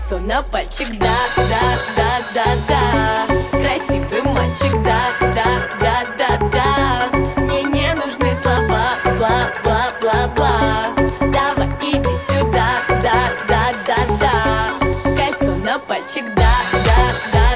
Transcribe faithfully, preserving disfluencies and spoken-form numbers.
Кольцо на пальчик, да, да, да, да, да. Красивый мальчик, да, да, да, да, да. Мне не нужны слова, бла, бла, бла, бла. Давай иди сюда, да, да, да, да. Кольцо на пальчик, да, да, да.